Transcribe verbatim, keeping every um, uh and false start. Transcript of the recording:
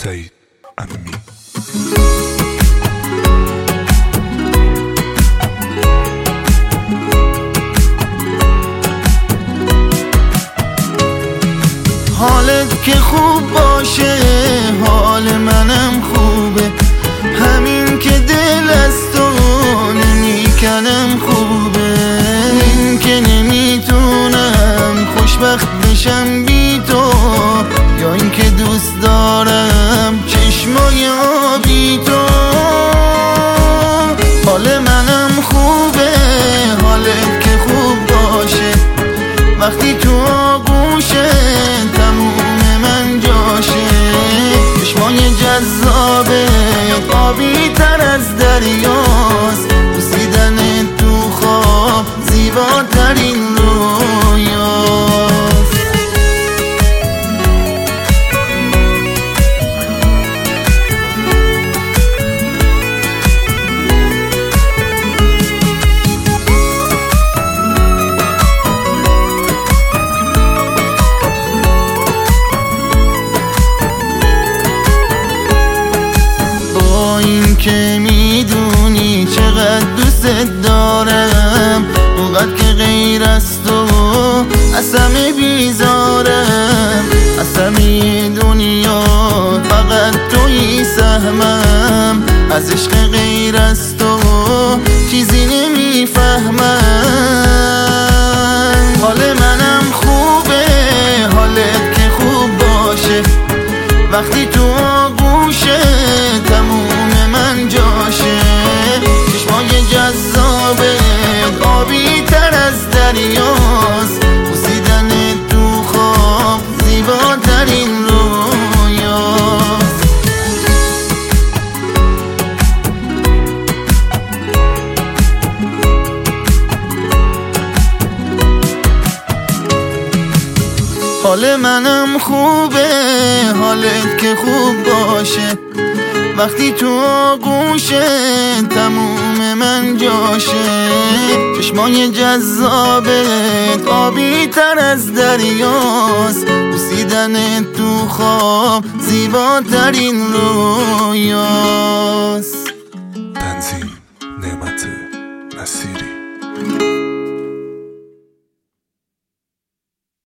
سعید امامی. حالت که خوب باشه حال منم خوبه، همین که دل از تو نمیکنم خوبه. این که نمیتونم خوشبخت بشم بی تو، یا این که دوست دارم چشمای آبی تو. حال منم خوبه، حالت که خوب باشه، وقتی تو آغوشه تموم من جاشه. چشمای جذابه آبی تر از دریاست، بوسیدن تو خواب زیباترین رویاست. که میدونی چقدر دوست دارم، اونقدر که غیر از تو از همه بیزارم. از همه دنیا فقط توی سهمم، از عشق غیر از تو چیزی نمیفهمم. حال منم خوبه، حالت که خوب باشه، وقتی تو آغوشه تموم من جاشه. چشمای جذابه آبی تر از دریاست، بوسیدن تو خواب زیباترین رویاست. حال منم خوبه، حالت که خوب باشه، وقتی تو آغوشه تموم من جاشه. چشمای جذابت آبی تر از دریاست، بوسیدن تو خواب زیباترین رویاست. تنظیم نعمت نصیری.